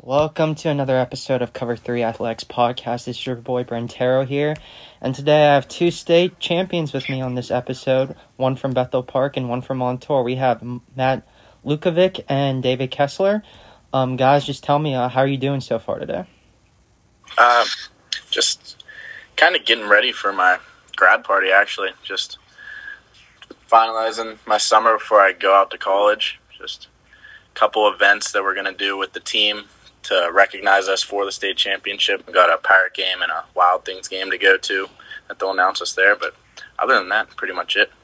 Welcome to another episode of Cover 3 Athletics Podcast. It's your boy Brentero here, and today I have two state champions with me on this episode, one from Bethel Park and one from Montour. We have Matt Lukovic and David Kessler. Guys, just tell me, how are you doing so far today? Just kind of getting ready for my grad party, actually. Just finalizing my summer before I go out to college. Just a couple events that we're going to do with the team to recognize us for the state championship. We got a Pirate game and a Wild Things game to go to that they'll announce us there. But other than that, pretty much it.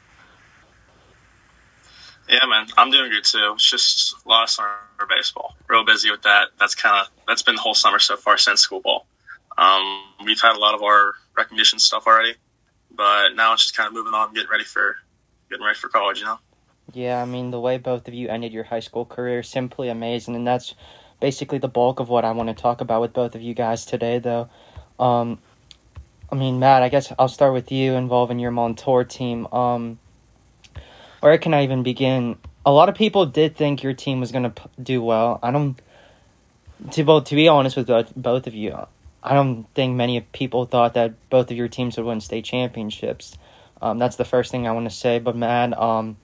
Yeah, man, I'm doing good too. It's just a lot of summer baseball. Real busy with that. That's been the whole summer so far since school ball. We've had a lot of our recognition stuff already, but now it's just kind of moving on, getting ready for college, you know? Yeah, I mean, the way both of you ended your high school career is simply amazing, and that's basically the bulk of what I want to talk about with both of you guys today, though. Matt, I guess I'll start with you involving your Montour team. Where can I even begin? A lot of people did think your team was going to do well. To be honest with both of you, I don't think many people thought that both of your teams would win state championships. That's the first thing I want to say. But Matt,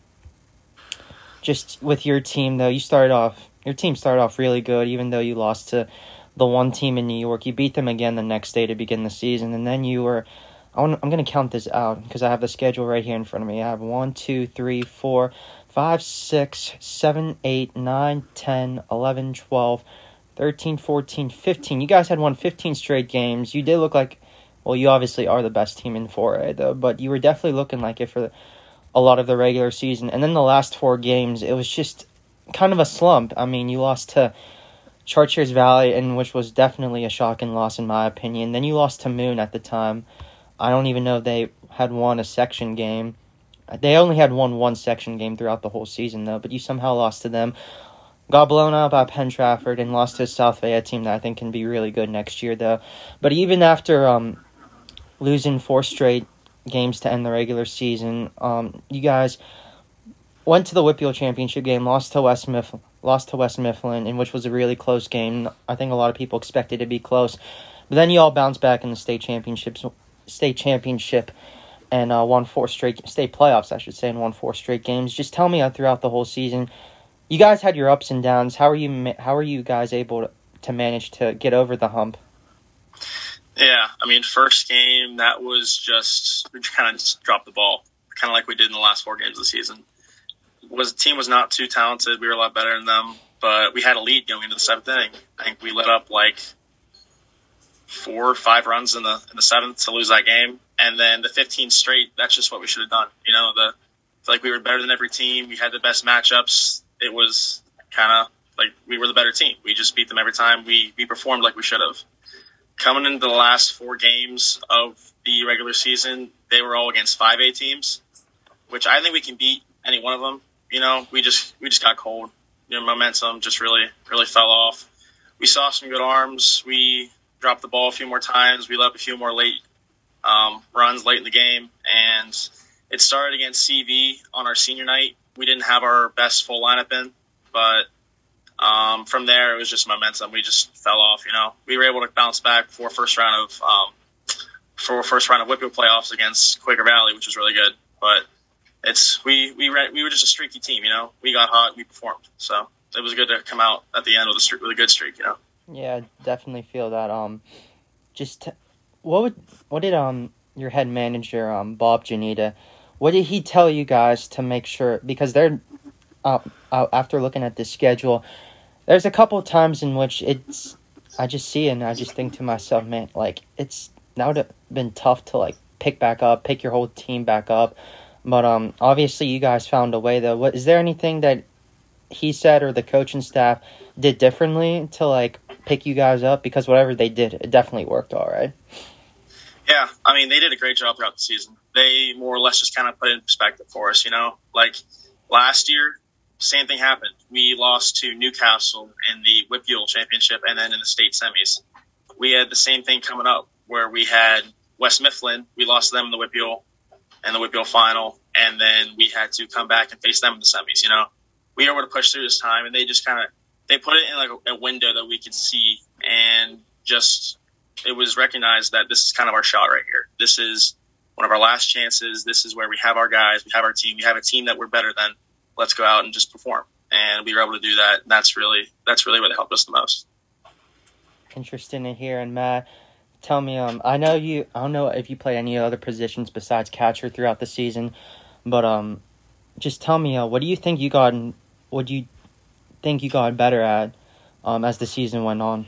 just with your team, though, your team started off really good, even though you lost to the one team in New York. You beat them again the next day to begin the season, and then I'm going to count this out because I have the schedule right here in front of me. I have 1, 2, 3, 4, 5, 6, 7, 8, 9, 10, 11, 12, 13, 14, 15. You guys had won 15 straight games. You did look like, well, you obviously are the best team in 4A, though, but you were definitely looking like it for a lot of the regular season. And then the last 4 games, it was just kind of a slump. I mean, you lost to Chartiers Valley, which was definitely a shocking loss in my opinion. Then you lost to Moon at the time. I don't even know if they had won a section game. They only had won one section game throughout the whole season, though, but you somehow lost to them. Got blown out by Penn Trafford and lost to a South Fayette team that I think can be really good next year, though. But even after losing 4 straight games to end the regular season, you guys went to the Whitfield Championship game, lost to West Mifflin, in which was a really close game. I think a lot of people expected it to be close. But then you all bounced back in the state championship and won 4 straight state playoffs, I should say, and won 4 straight games. Just tell me throughout the whole season, you guys had your ups and downs. How are you guys able to manage to get over the hump? Yeah, I mean, first game, that was we kind of just dropped the ball, kind of like we did in the last 4 games of the season. The team was not too talented. We were a lot better than them, but we had a lead going into the 7th inning. I think we let up like 4 or 5 runs in the 7th to lose that game. And then the 15 straight, that's just what we should have done. You know, I feel like we were better than every team. We had the best matchups. It was kind of like we were the better team. We just beat them every time. We performed like we should have. Coming into the last 4 games of the regular season, they were all against 5A teams, which I think we can beat any one of them. You know, we just got cold. You know, momentum just really, really fell off. We saw some good arms. We dropped the ball a few more times. We let up a few more late runs late in the game. And it started against CV on our senior night. We didn't have our best full lineup in, but from there, it was just momentum. We just fell off, you know. We were able to bounce back for first round of Whitfield playoffs against Quaker Valley, which was really good. But we were just a streaky team, you know. We got hot, we performed. So it was good to come out at the end with a good streak, you know. Yeah, definitely feel that. What did your head manager Bob Janita, what did he tell you guys to make sure, because they're after looking at the schedule, there's a couple of times in which I just see it and I just think to myself, man, like that would have been tough to pick your whole team back up. But obviously you guys found a way, though. Is there anything that he said or the coaching staff did differently to pick you guys up? Because whatever they did, it definitely worked all right. Yeah, I mean, they did a great job throughout the season. They more or less just kind of put it in perspective for us, you know. Like last year, same thing happened. We lost to Newcastle in the Whitfield Championship and then in the state semis. We had the same thing coming up where we had West Mifflin. We lost to them in the Whitfield final, and then we had to come back and face them in the semis, you know. We were able to push through this time, and they they put it in like a window that we could see, and just it was recognized that this is kind of our shot right here. This is one of our last chances. This is where we have our guys, we have our team, we have a team that we're better than. Let's go out and just perform. And we were able to do that. And that's really what helped us the most. Interesting to hear. And Matt, tell me, I don't know if you play any other positions besides catcher throughout the season, but just tell me, what do you think you got better at as the season went on?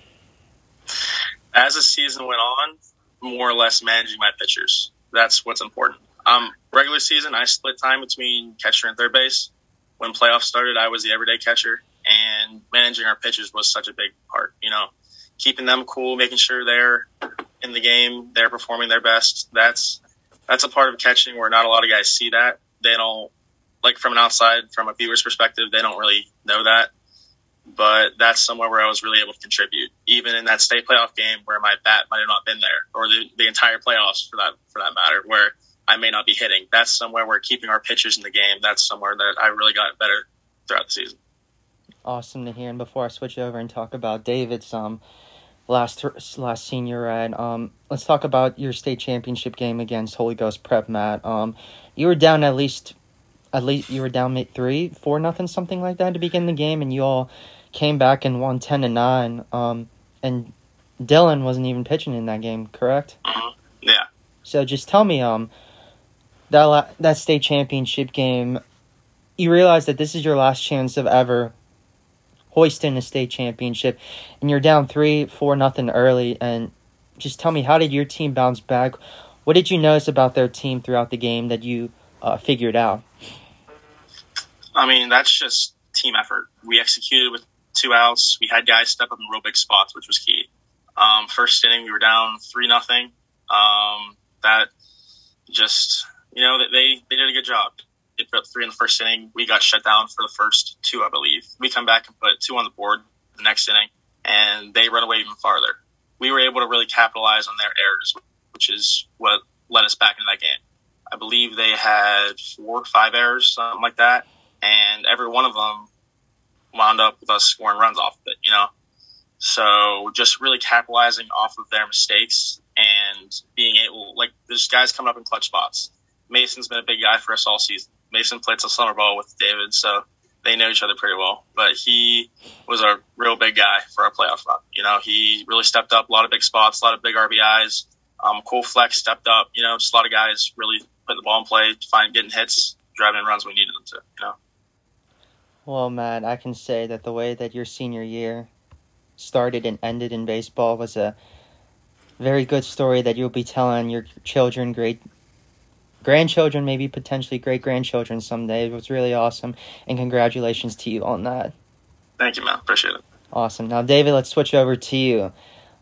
As the season went on, more or less managing my pitchers. That's what's important. Regular season, I split time between catcher and third base. When playoffs started, I was the everyday catcher, and managing our pitchers was such a big part. Keeping them cool, making sure they're in the game, they're performing their best. That's a part of catching where not a lot of guys see that. They don't, like from an outside, from a viewer's perspective, they don't really know that. But that's somewhere where I was really able to contribute, even in that state playoff game where my bat might have not been there, or the entire playoffs for that matter, where I may not be hitting. That's somewhere where keeping our pitchers in the game, that's somewhere that I really got better throughout the season. Awesome to hear. And before I switch over and talk about David's last senior ride, let's talk about your state championship game against Holy Ghost Prep, Matt. You were down at least you were down 3-4, something like that to begin the game, and you all came back and won 10-9. And Dylan wasn't even pitching in that game, correct? Yeah. So just tell me, that state championship game, you realize that this is your last chance of ever hoisting a state championship, and you're down 3-4 early. And just tell me, how did your team bounce back? What did you notice about their team throughout the game that you figured out? I mean, that's just team effort. We executed with 2 outs. We had guys step up in real big spots, which was key. First inning, we were down 3-0. That just, they did a good job. They put up 3 in the first inning. We got shut down for the first 2, I believe. We come back and put 2 on the board the next inning, and they run away even farther. We were able to really capitalize on their errors, which is what led us back into that game. I believe they had 4 or 5 errors, something like that, and every one of them wound up with us scoring runs off of it, So just really capitalizing off of their mistakes and being able, like, there's guys coming up in clutch spots. Mason's been a big guy for us all season. Mason played some summer ball with David, so they know each other pretty well. But he was a real big guy for our playoff run. He really stepped up, a lot of big spots, a lot of big RBIs. Cole Flex stepped up. Just a lot of guys really putting the ball in play, getting hits, driving in runs when we needed them to. Well, Matt, I can say that the way that your senior year started and ended in baseball was a very good story that you'll be telling your children, grandchildren, maybe potentially great-grandchildren someday. It was really awesome, and congratulations to you on that. Thank you, man. Appreciate it. Awesome. Now, David, let's switch over to you.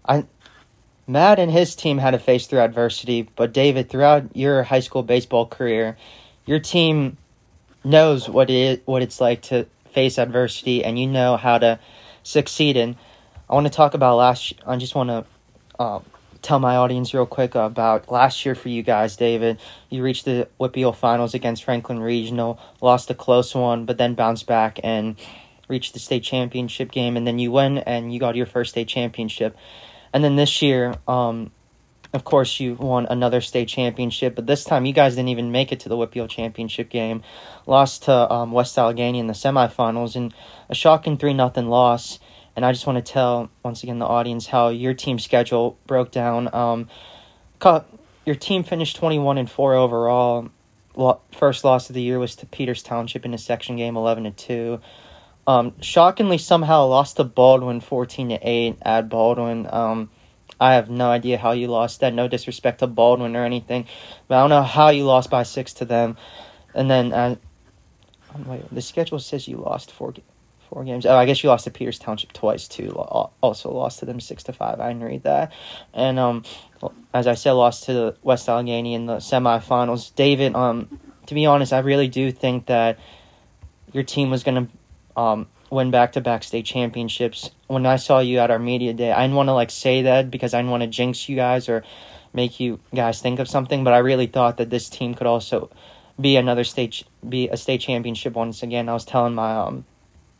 Matt and his team had to face through adversity, but David, throughout your high school baseball career, your team knows what it's like to face adversity, and you know how to succeed. And I want to talk about I just want to tell my audience real quick about last year for you guys, David. You reached the WPIAL finals against Franklin Regional, lost a close one, but then bounced back and reached the state championship game, and then you win and you got your first state championship. And then this year, of course, you won another state championship, but this time you guys didn't even make it to the WPIAL championship game. Lost to West Allegheny in the semifinals in a shocking 3-0 loss. And I just want to tell, once again, the audience how your team schedule broke down. Your team finished 21-4 overall. First loss of the year was to Peters Township in a section game, 11-2. Shockingly, somehow lost to Baldwin 14-8 at Baldwin. I have no idea how you lost that. No disrespect to Baldwin or anything, but I don't know how you lost by 6 to them. And then, the schedule says you lost 4 games. Oh, I guess you lost to Peters Township twice too. Also lost to them 6-5. I didn't read that. And as I said, lost to West Allegheny in the semifinals. David, to be honest, I really do think that your team was going to win back-to-back state championships. When I saw you at our media day, I didn't want to say that because I didn't want to jinx you guys or make you guys think of something, but I really thought that this team could also be a state championship once again. I was telling my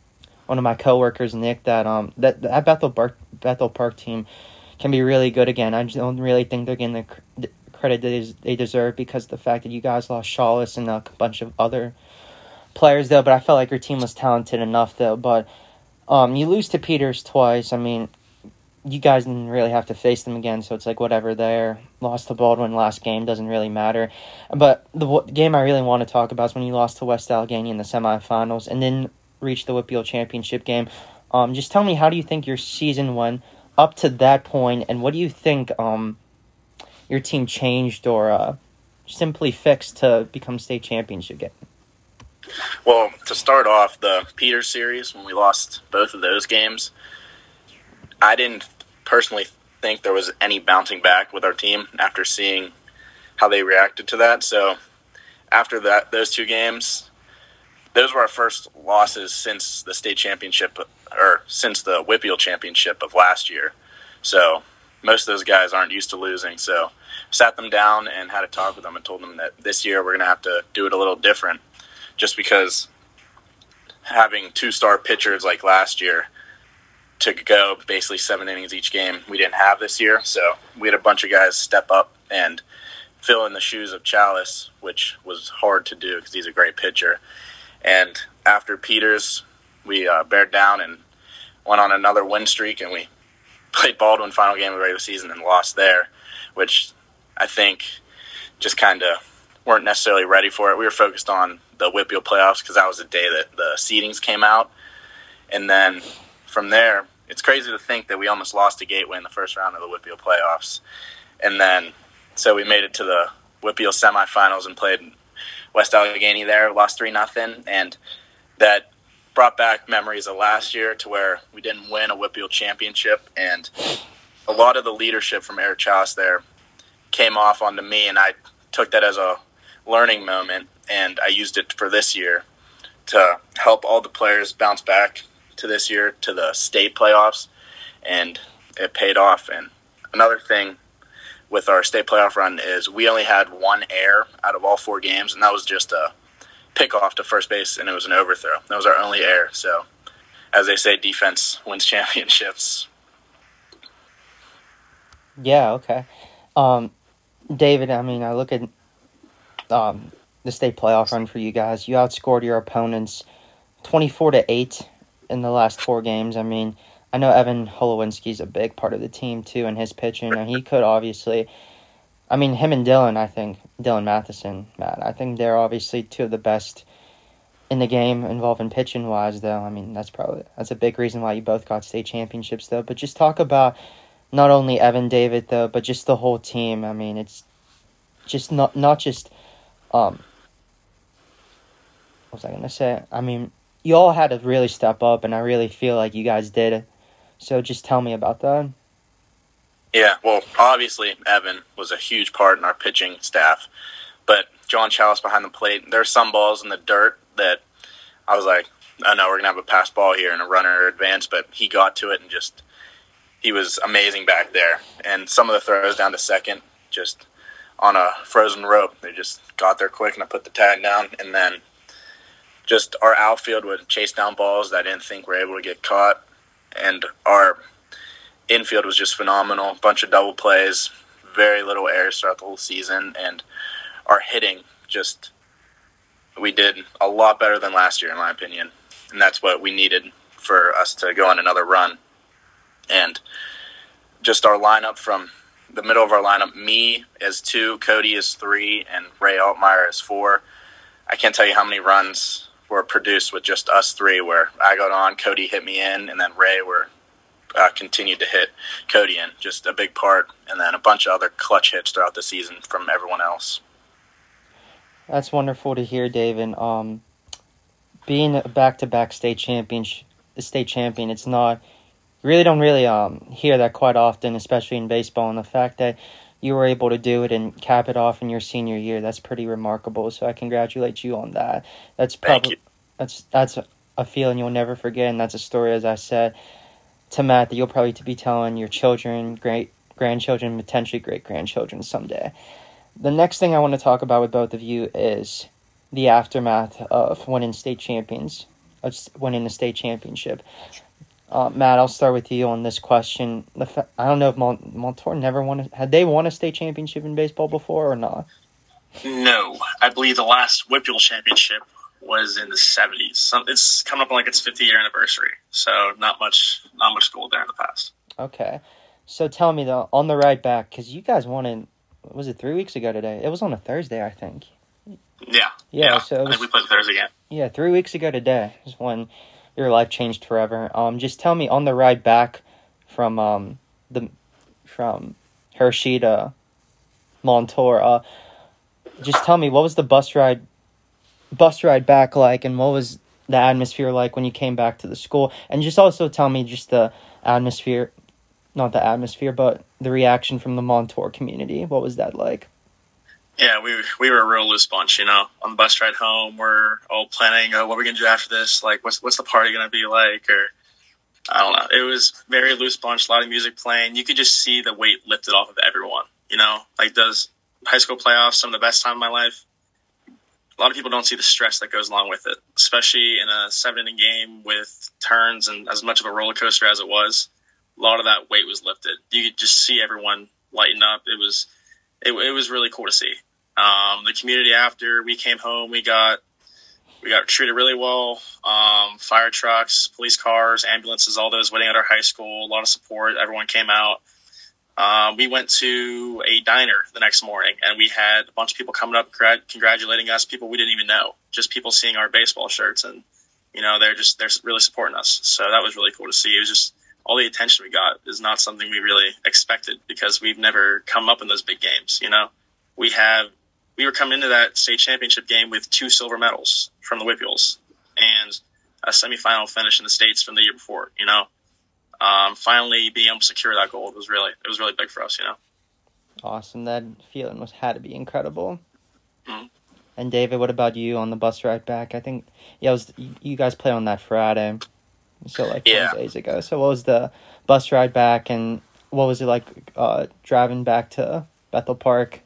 one of my coworkers, Nick, that that Bethel Park team can be really good again. I just don't really think they're getting the credit they deserve because of the fact that you guys lost Shawless and a bunch of other players, though. But I felt like your team was talented enough, though. But you lose to Peters twice. I mean, you guys didn't really have to face them again, so it's like whatever there. Lost to Baldwin last game, doesn't really matter. But the game I really want to talk about is when you lost to West Allegheny in the semifinals and then reached the Whitfield championship game. Just tell me, how do you think your season went up to that point, and what do you think your team changed or simply fixed to become state championship game? Well, to start off, the Peters series, when we lost both of those games, I didn't personally think there was any bouncing back with our team after seeing how they reacted to that. So after those two games, those were our first losses since the state championship, or since the Whitfield championship of last year. So most of those guys aren't used to losing. So sat them down and had a talk with them and told them that this year we're going to have to do it a little different, just because having two-star pitchers like last year to go basically 7 innings each game, we didn't have this year. So we had a bunch of guys step up and fill in the shoes of Chalice, which was hard to do because he's a great pitcher. And after Peters, we bared down and went on another win streak, and we played Baldwin final game of the regular season and lost there, which I think just kind of weren't necessarily ready for it. We were focused on the Whitfield playoffs because that was the day that the seedings came out. And then from there, it's crazy to think that we almost lost to Gateway in the first round of the Whitfield playoffs. And then, so we made it to the Whitfield semifinals and played West Allegheny there, lost 3-0, and that brought back memories of last year to where we didn't win a Whitfield championship, and a lot of the leadership from Eric Chalice there came off onto me, and I took that as a learning moment, and I used it for this year to help all the players bounce back to this year, to the state playoffs, and it paid off. And another thing with our state playoff run is we only had one error out of all 4 games, and that was just a pickoff to first base, and it was an overthrow. That was our only error. So, as they say, defense wins championships. Yeah, okay. David, I mean, I look at the state playoff run for you guys. You outscored your opponents 24-8 in the last 4 games. I mean, I know Evan Holowinski's a big part of the team, too, and his pitching. And he could obviously, I mean, him and Dylan, I think, Dylan Matheson, Matt, I think they're obviously 2 of the best in the game involving pitching-wise, though. I mean, that's a big reason why you both got state championships, though. But just talk about not only Evan, David, though, but just the whole team. I mean, it's just not just, what was I going to say? I mean, you all had to really step up, and I really feel like you guys did. So just tell me about that. Yeah, well, obviously, Evan was a huge part in our pitching staff. But John Chalice behind the plate, there are some balls in the dirt that I was like, oh no, we're going to have a pass ball here and a runner advance. But he got to it and just, he was amazing back there. And some of the throws down to second, just on a frozen rope. They just got there quick and I put the tag down. And then just our outfield would chase down balls that I didn't think were able to get caught. And our infield was just phenomenal. Bunch of double plays, very little errors throughout the whole season. And our hitting just, we did a lot better than last year, in my opinion. And that's what we needed for us to go on another run. And just our lineup, from the middle of our lineup, me as 2, Cody as 3, and Ray Altmeyer as 4. I can't tell you how many runs were produced with just us 3, where I got on, Cody hit me in, and then Ray continued to hit Cody in. Just a big part, and then a bunch of other clutch hits throughout the season from everyone else. That's wonderful to hear, David. Being a back-to-back state champion, it's not, you really don't hear that quite often, especially in baseball, and the fact that you were able to do it and cap it off in your senior year, that's pretty remarkable. So I congratulate you on that. That's probably, that's a feeling you'll never forget, and that's a story, as I said to Matt, that you'll probably be telling your children, great-grandchildren, potentially great-grandchildren someday. The next thing I want to talk about with both of you is the aftermath of winning state champions winning the state championship. Matt, I'll start with you on this question. I don't know if Montour never had they won a state championship in baseball before or not? No, I believe the last WPIAL championship was in the 70s. It's coming up on its 50-year anniversary, so not much gold there in the past. Okay, so tell me though, on the ride back, because you guys won in, was it 3 weeks ago today? It was on a Thursday, I think. Yeah. So I think we played Thursday again. Yeah, 3 weeks ago today is when your life changed forever. Just tell me on the ride back from Hershey to Montour. Just tell me, what was the bus ride back like, and what was the atmosphere like when you came back to the school? And just also tell me just the atmosphere, not the atmosphere, but the reaction from the Montour community. What was that like? Yeah, we were a real loose bunch, On the bus ride home, we're all planning, what we're going to do after this. Like, what's the party going to be like? Or, I don't know. It was very loose bunch, a lot of music playing. You could just see the weight lifted off of everyone, Like, those high school playoffs, some of the best time of my life. A lot of people don't see the stress that goes along with it, especially in a 7-inning game with turns and as much of a roller coaster as it was. A lot of that weight was lifted. You could just see everyone lighten up. It was really cool to see. The community after we came home, we got treated really well. Fire trucks, police cars, ambulances, all those waiting at our high school. A lot of support. Everyone came out. We went to a diner the next morning, and we had a bunch of people coming up congratulating us, people we didn't even know, just people seeing our baseball shirts, and they're really supporting us. So that was really cool to see. It was just all the attention we got is not something we really expected because we've never come up in those big games. We were coming into that state championship game with 2 silver medals from the WPIALs and a semifinal finish in the States from the year before. Finally being able to secure that gold was really big for us. Awesome. That feeling had to be incredible. Mm-hmm. And David, what about you on the bus ride back? I think you guys played on that Friday, so 4 days ago. So what was the bus ride back, and what was it like driving back to Bethel Park?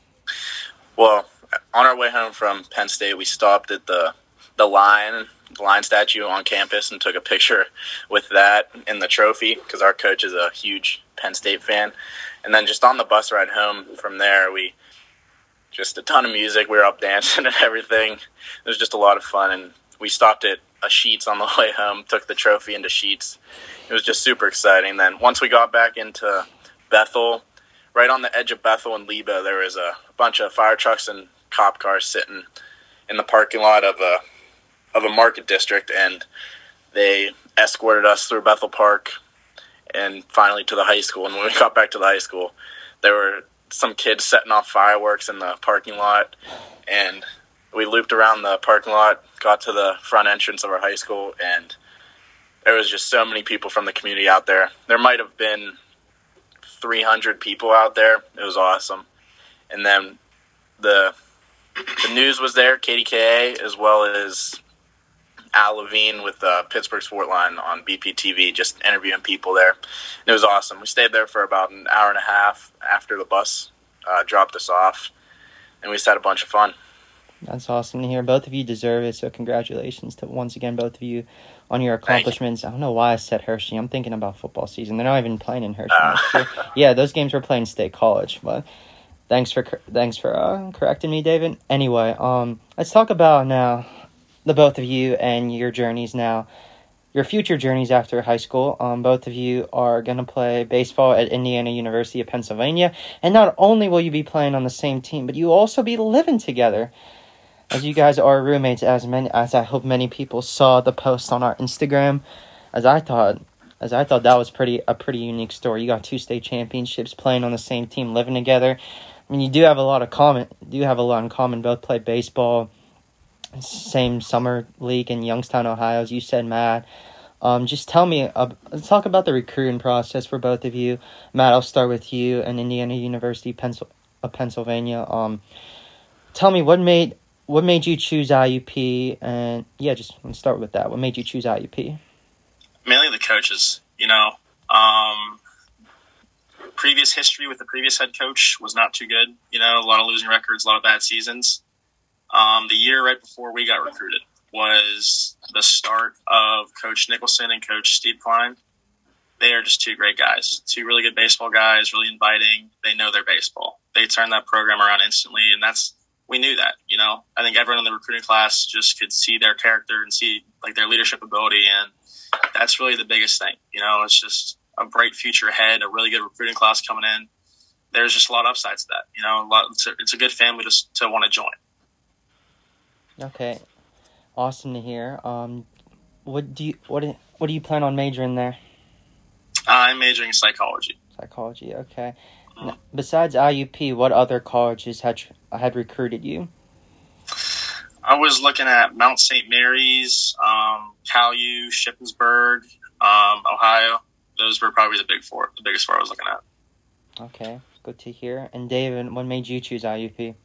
Well, on our way home from Penn State, we stopped at the lion statue on campus and took a picture with that and the trophy because our coach is a huge Penn State fan. And then just on the bus ride home from there, just a ton of music. We were up dancing and everything. It was just a lot of fun. And we stopped at a Sheetz on the way home, took the trophy into Sheetz. It was just super exciting. Then once we got back into Bethel, right on the edge of Bethel and Leba, there was a bunch of fire trucks and cop cars sitting in the parking lot of a market district, and they escorted us through Bethel Park and finally to the high school. And when we got back to the high school, there were some kids setting off fireworks in the parking lot, and we looped around the parking lot, got to the front entrance of our high school, and there was just so many people from the community out there. There might have been 300 people out there. It was awesome. And then the news was there, KDKA, as well as Al Levine with Pittsburgh Sportline on BPTV, just interviewing people there. And it was awesome. We stayed there for about an hour and a half after the bus dropped us off, and we just had a bunch of fun. That's awesome to hear. Both of you deserve it, so congratulations to, once again, both of you on your accomplishments. I don't know why I said Hershey. I'm thinking about football season. They're not even playing in Hershey next year. Yeah, those games were playing State College, but thanks for correcting me, David. Anyway, let's talk about now the both of you and your journeys now, your future journeys after high school. Both of you are going to play baseball at Indiana University of Pennsylvania, and not only will you be playing on the same team, but you will also be living together, as you guys are roommates, as I hope many people saw the post on our Instagram, as I thought that was a pretty unique story. You got 2 state championships, playing on the same team, living together. I mean, you do have a lot in common. Both play baseball, same summer league in Youngstown, Ohio, as you said, Matt. Just tell me, let's talk about the recruiting process for both of you. Matt, I'll start with you and Indiana University of Pennsylvania. Tell me what made you choose IUP, and just let's start with that. What made you choose IUP? Mainly the coaches. Previous history with the previous head coach was not too good. A lot of losing records, a lot of bad seasons. The year right before we got recruited was the start of Coach Nicholson and Coach Steve Klein. They are just two great guys, two really good baseball guys, really inviting. They know their baseball. They turned that program around instantly, and we knew that, I think everyone in the recruiting class just could see their character and see their leadership ability, and that's really the biggest thing. It's just a bright future ahead, a really good recruiting class coming in. There's just a lot of upsides to that. It's a good family to want to join. Okay, awesome to hear. What do you plan on majoring there? I'm majoring in psychology. Psychology, okay. Mm-hmm. Now, besides IUP, what other colleges had recruited you? I was looking at Mount St. Mary's, Cal U, Shippensburg, Ohio. Those were probably the biggest four I was looking at. Okay, good to hear. And David, what made you choose IUP?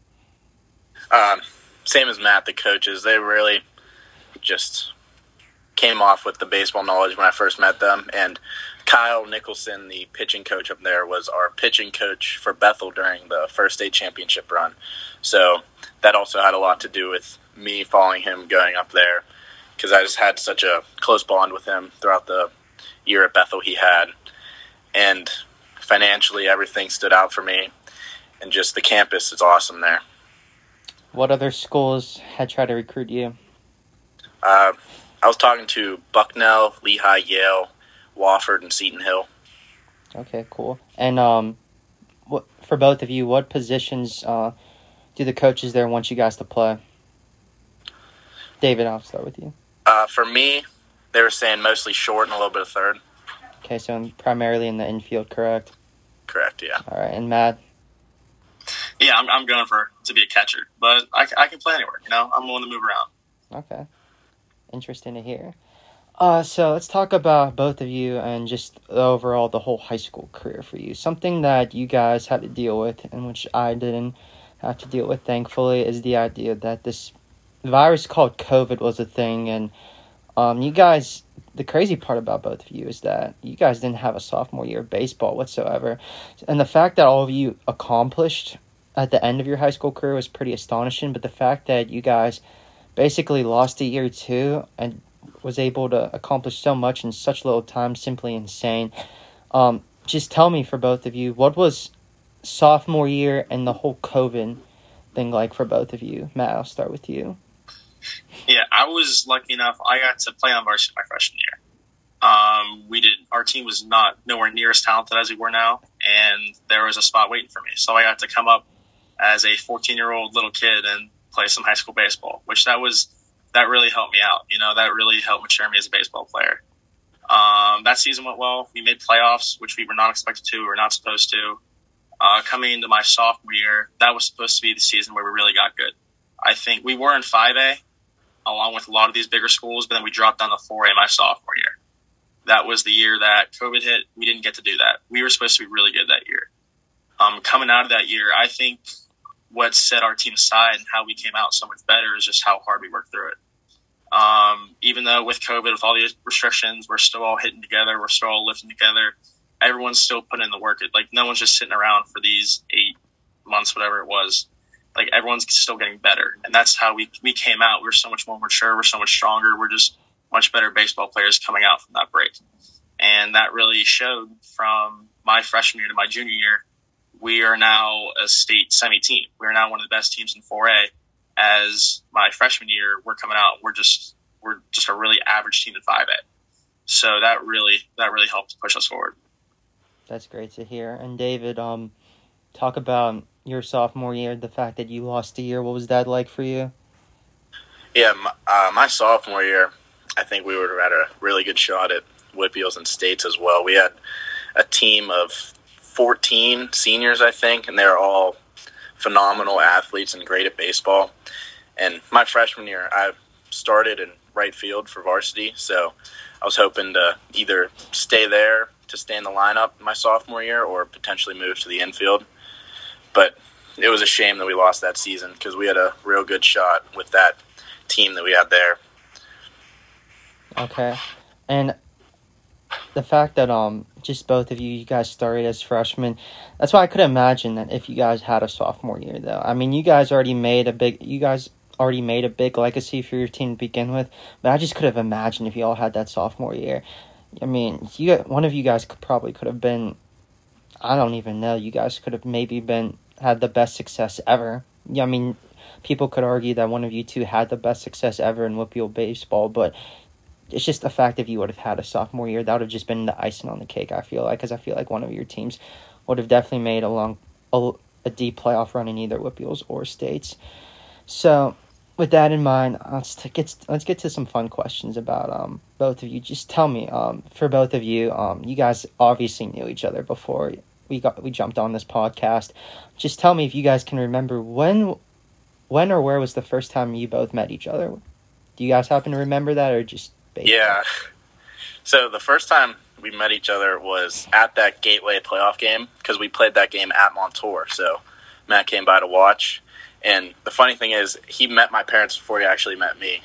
Same as Matt, the coaches. They really just came off with the baseball knowledge when I first met them. And Kyle Nicholson, the pitching coach up there, was our pitching coach for Bethel during the first state championship run. So that also had a lot to do with me following him going up there, because I just had such a close bond with him throughout the year at Bethel he had. And financially, everything stood out for me. And just the campus is awesome there. What other schools had tried to recruit you? I was talking to Bucknell, Lehigh, Yale, Wofford, and Seton Hill. Okay, cool. And for both of you, what positions do the coaches there want you guys to play? David, I'll start with you. For me, they were saying mostly short and a little bit of third. Okay, so primarily in the infield, correct? Correct, yeah. All right, and Matt? Yeah, I'm going to be a catcher, but I can play anywhere. I'm willing to move around. Okay, interesting to hear. So let's talk about both of you and just overall the whole high school career for you. Something that you guys had to deal with, and which I didn't have to deal with, thankfully, is the idea that this virus called COVID was a thing. And you guys, the crazy part about both of you is that you guys didn't have a sophomore year of baseball whatsoever. And the fact that all of you accomplished at the end of your high school career was pretty astonishing. But the fact that you guys basically lost a year too and was able to accomplish so much in such little time, simply insane. Just tell me, for both of you, what was sophomore year and the whole COVID thing like for both of you? Matt, I'll start with you. Yeah, I was lucky enough. I got to play on varsity my freshman year. Our team was not nowhere near as talented as we were now, and there was a spot waiting for me. So I got to come up as a 14-year-old little kid and play some high school baseball, which that really helped me out. That really helped mature me as a baseball player. That season went well. We made playoffs, which we were not expected to or not supposed to. Coming into my sophomore year, that was supposed to be the season where we really got good. I think we were in 5A, along with a lot of these bigger schools, but then we dropped down to 4A my sophomore year. That was the year that COVID hit. We didn't get to do that. We were supposed to be really good that year. Coming out of that year, I think what set our team aside and how we came out so much better is just how hard we worked through it. Even though with COVID, with all these restrictions, we're still all hitting together. We're still all lifting together. Everyone's still putting in the work. No one's just sitting around for these 8 months, whatever it was. Everyone's still getting better. And that's how we came out. We're so much more mature. We're so much stronger. We're just much better baseball players coming out from that break. And that really showed from my freshman year to my junior year. We are now a state semi-team. We're now one of the best teams in 4A. As my freshman year, we're coming out. We're just a really average team in 5A. So that really helped push us forward. That's great to hear. And David, talk about your sophomore year, the fact that you lost a year. What was that like for you? Yeah, my sophomore year, I think we were at a really good shot at Whitfields and States as well. We had a team of 14 seniors, I think, and they're all phenomenal athletes and great at baseball. And my freshman year, I started in right field for varsity, so I was hoping to either stay there to stay in the lineup my sophomore year or potentially move to the infield. But it was a shame that we lost that season because we had a real good shot with that team that we had there. Okay. And the fact that just both of you guys started as freshmen, that's why I could imagine that if you guys had a sophomore year, though. I mean, you guys already made you guys already made a big legacy for your team to begin with. But I just could have imagined if you all had that sophomore year. I mean, one of you guys could have been, I don't even know, you guys could have maybe had the best success ever. Yeah, I mean, people could argue that one of you two had the best success ever in WPIAL baseball, but it's just the fact if you would have had a sophomore year, that would have just been the icing on the cake, I feel like, because I feel like one of your teams would have definitely made a deep playoff run in either WPIALs or states. So, with that in mind, let's get to some fun questions about both of you. Just tell me, for both of you, you guys obviously knew each other before we jumped on this podcast. Just tell me if you guys can remember when or where was the first time you both met each other. Do you guys happen to remember that, or just baseball? Yeah. So the first time we met each other was at that Gateway playoff game, because we played that game at Montour. So Matt came by to watch. And the funny thing is, he met my parents before he actually met me.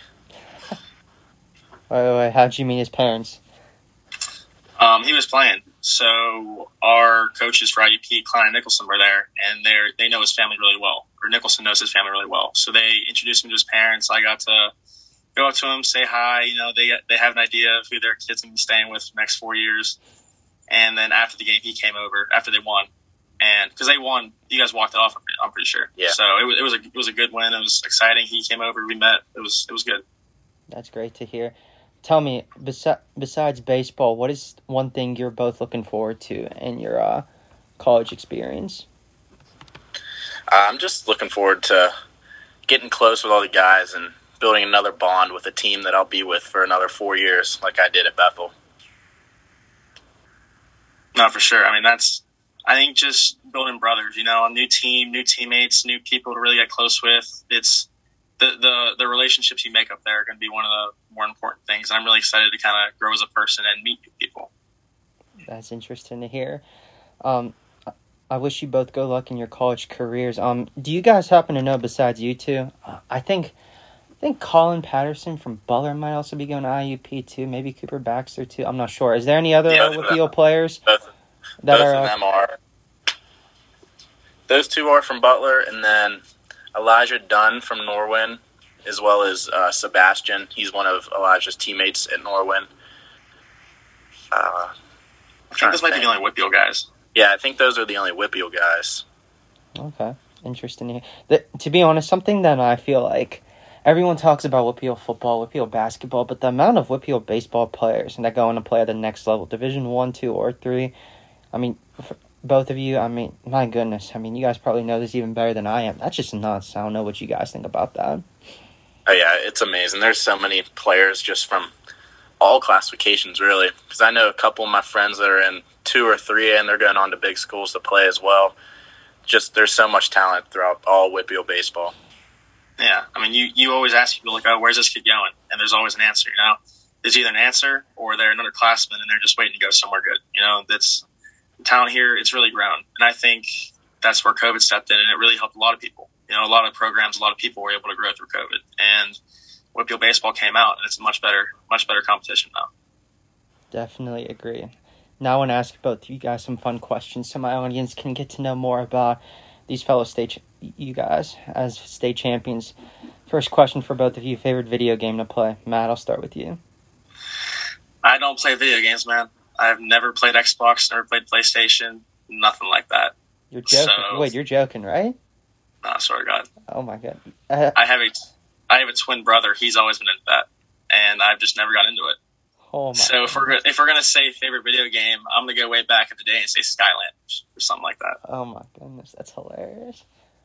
Wait, how'd you meet his parents? He was playing. So our coaches for IUP, Klein and Nicholson, were there, and they know his family really well. Or Nicholson knows his family really well. So they introduced him to his parents. I got to go up to him, say hi. You know, they have an idea of who their kid's going to be staying with for the next 4 years. And then after the game, he came over after they won. And because they won, you guys walked it off, I'm pretty sure. Yeah. So it was a good win. It was exciting. He came over. We met. It was good. That's great to hear. Tell me, besides baseball, what is one thing you're both looking forward to in your college experience? I'm just looking forward to getting close with all the guys and building another bond with a team that I'll be with for another 4 years, like I did at Bethel. No, for sure. I mean, I think just building brothers, you know, a new team, new teammates, new people to really get close with. It's the relationships you make up there are going to be one of the more important things. I'm really excited to kind of grow as a person and meet new people. That's interesting to hear. I wish you both good luck in your college careers. Do you guys happen to know, besides you two, I think Colin Patterson from Butler might also be going to IUP too. Maybe Cooper Baxter too. I'm not sure. Is there any other WPIAL players? Both of them are. Those two are from Butler, and then Elijah Dunn from Norwin, as well as Sebastian. He's one of Elijah's teammates at Norwin. I think those might be the only WPIAL guys. Yeah, I think those are the only WPIAL guys. Okay, interesting. To be honest, something that I feel like everyone talks about WPIAL football, WPIAL basketball, but the amount of WPIAL baseball players that go on to play at the next level, Division 1, 2, or 3, I mean, both of you, I mean, my goodness, I mean, you guys probably know this even better than I am. That's just nuts. I don't know what you guys think about that. Oh, yeah, it's amazing. There's so many players just from all classifications, really, because I know a couple of my friends that are in 2 or 3, and they're going on to big schools to play as well. Just there's so much talent throughout all WPIAL baseball. Yeah, I mean, you always ask people, like, oh, where's this kid going? And there's always an answer, you know? There's either an answer or they're another classman and they're just waiting to go somewhere good. You know, that's town here, it's really grown. And I think that's where COVID stepped in, and it really helped a lot of people. You know, a lot of programs, a lot of people were able to grow through COVID. And WPIAL baseball came out, and it's a much better competition now. Definitely agree. Now I want to ask both you guys some fun questions so my audience can get to know more about these fellow you guys as state champions. First question for both of you, favorite video game to play. Matt, I'll start with you. I don't play video games, man. I've never played Xbox, never played PlayStation, nothing like that. You're joking. Wait, you're joking, right? No, I swear to God. Oh my God. I have a twin brother. He's always been into that, and I've just never got into it. Oh my so if we're gonna say favorite video game, I'm gonna go way back in the day and say Skylanders or something like that. Oh my goodness, that's hilarious.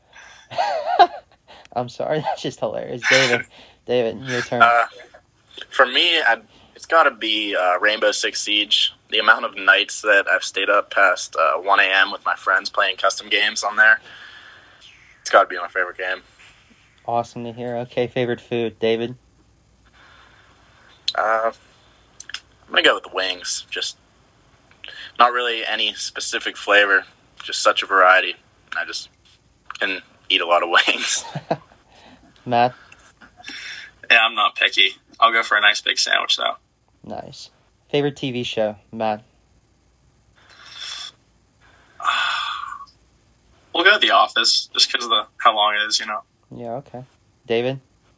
I'm sorry, that's just hilarious. David, your turn. For me, it's got to be Rainbow Six Siege. The amount of nights that I've stayed up past 1 a.m. with my friends playing custom games on there, it's got to be my favorite game. Awesome to hear. Okay, favorite food, David? I'm going to go with the wings. Just not really any specific flavor, just such a variety. I just can eat a lot of wings. Matt? Yeah, I'm not picky. I'll go for a nice big sandwich, though. Nice. Favorite TV show, Matt? We'll go with The Office, just because of how long it is, you know. Yeah, okay. David?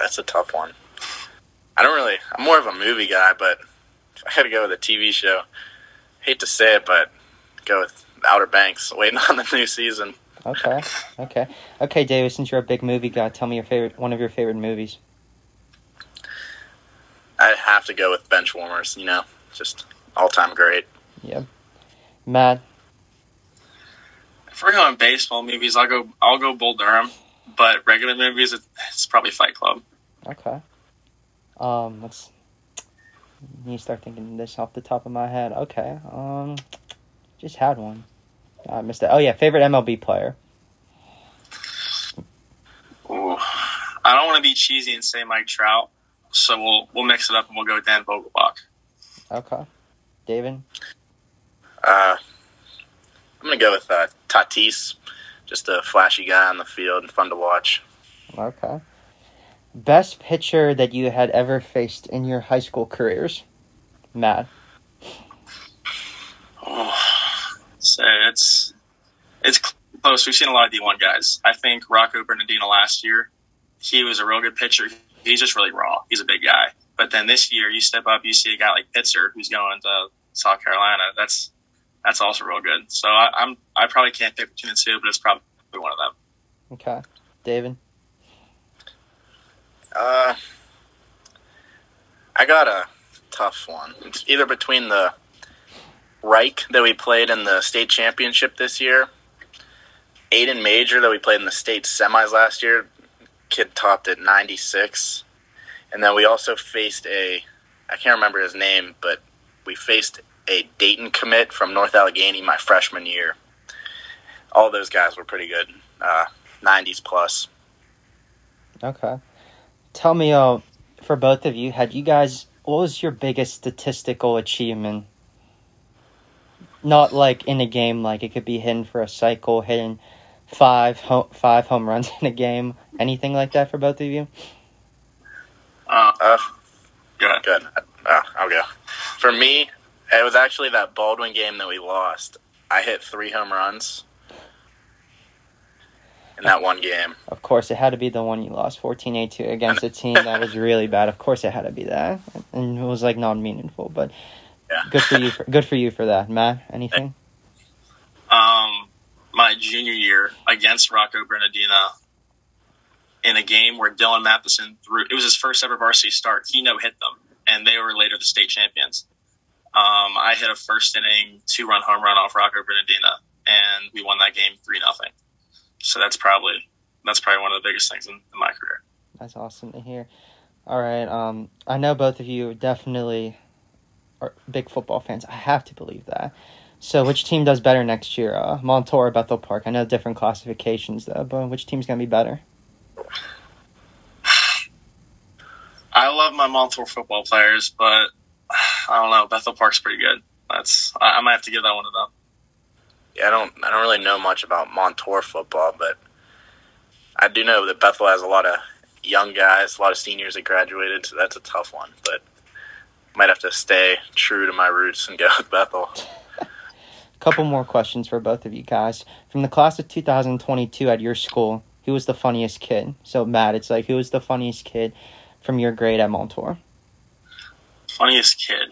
that's a tough one. I'm more of a movie guy, but if I had to go with a TV show, hate to say it, but go with Outer Banks, waiting on the new season. Okay, David, since you're a big movie guy, tell me one of your favorite movies. I have to go with Benchwarmers, just all-time great. Yep. Matt? If we're going baseball movies, I'll go Bull Durham, but regular movies, it's probably Fight Club. Okay. Let's. Need to start thinking this off the top of my head. Okay. Just had one. I missed it. Oh yeah, favorite MLB player. Ooh. I don't want to be cheesy and say Mike Trout, so we'll mix it up and we'll go Dan Vogelbach. Okay. David? I'm going to go with Tatis. Just a flashy guy on the field and fun to watch. Okay. Best pitcher that you had ever faced in your high school careers? Matt? So it's close. We've seen a lot of D1 guys. I think Rocco Bernardino last year, he was a real good pitcher. He's just really raw. He's a big guy. But then this year, you step up, you see a guy like Pitzer who's going to South Carolina. That's also real good. So I probably can't pick between the two, but it's probably one of them. Okay. David? I got a tough one. It's either between the Reich that we played in the state championship this year, Aiden Major that we played in the state semis last year. Kid topped at 96. And then we also faced I can't remember his name, but we faced a Dayton commit from North Allegheny my freshman year. All those guys were pretty good, 90s plus. Okay. Tell me, for both of you, what was your biggest statistical achievement? Not like in a game, like it could be hitting for a cycle, hitting five home runs in a game, anything like that for both of you? Good. I'll go. For me, it was actually that Baldwin game that we lost. I hit 3 home runs in that one game. Of course, it had to be the one you lost 14-2 against a team that was really bad. Of course, it had to be that, and it was like non-meaningful. But yeah. Good for you for that, Matt. Anything? My junior year against Rocco Bernardino, in a game where Dylan Matheson it was his first ever varsity start. He no-hit them, and they were later the state champions. I hit a first inning 2-run home run off Rocco Bernardino, and we won that game 3-0. So that's probably one of the biggest things in my career. That's awesome to hear. All right, I know both of you definitely are big football fans. I have to believe that. So which team does better next year, Montour or Bethel Park? I know different classifications, though, but which team's going to be better? I love my Montour football players, but I don't know. Bethel Park's pretty good. I might have to give that one to them. Yeah, I don't really know much about Montour football, but I do know that Bethel has a lot of young guys, a lot of seniors that graduated, so that's a tough one. But I might have to stay true to my roots and go with Bethel. Couple more questions for both of you guys. From the class of 2022 at your school, who was the funniest kid? So, Matt, it's like, who was the funniest kid from your grade at Montour? Funniest kid?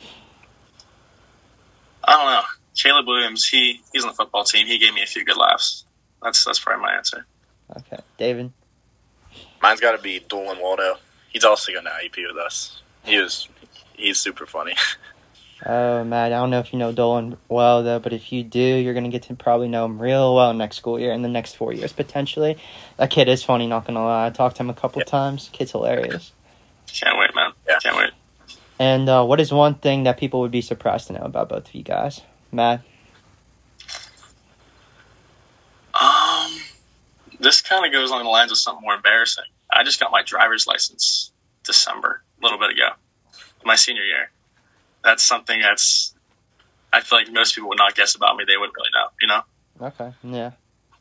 I don't know. Caleb Williams, he's on the football team. He gave me a few good laughs. That's probably my answer. Okay. David? Mine's got to be Dolan Waldo. He's also going to IUP with us. He's super funny. Oh, Matt, I don't know if you know Dolan well, though, but if you do, you're going to get to probably know him real well next school year and the next 4 years, potentially. That kid is funny, not going to lie. I talked to him a couple times. Kid's hilarious. Can't wait, man. Yeah. Can't wait. And what is one thing that people would be surprised to know about both of you guys? Matt? This kind of goes along the lines of something more embarrassing. I just got my driver's license December, a little bit ago, my senior year. That's something I feel like most people would not guess about me. They wouldn't really know, you know? Okay, yeah.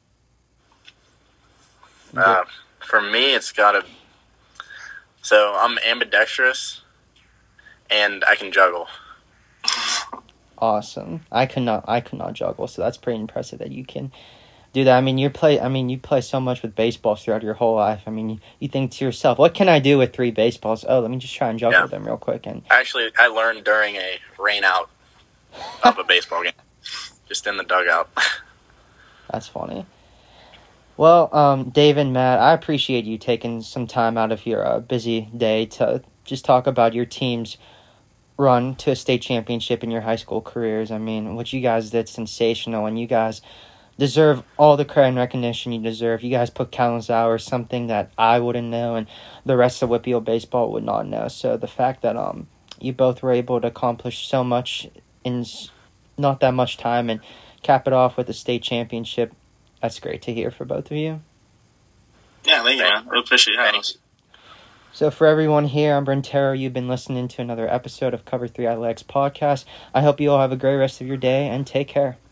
For me, it's got to... So, I'm ambidextrous, and I can juggle. Awesome. I could not juggle, so that's pretty impressive that you can do that. I mean, you play so much with baseballs throughout your whole life. I mean, you think to yourself, what can I do with 3 baseballs? Oh, let me just try and juggle them real quick. And actually, I learned during a rain out of a baseball game, just in the dugout. That's funny. Well, Dave and Matt, I appreciate you taking some time out of your busy day to just talk about your team's run to a state championship in your high school careers. I mean, what you guys did sensational, and you guys deserve all the credit and recognition you deserve. You guys put countless hours, something that I wouldn't know and the rest of Whitfield baseball would not know. So the fact that you both were able to accomplish so much in not that much time and cap it off with a state championship, that's great to hear for both of you. Yeah, thank you, man. Really appreciate you having us. So for everyone here, I'm Brent Terrell. You've been listening to another episode of Cover 3 Athletics Podcast. I hope you all have a great rest of your day, and take care.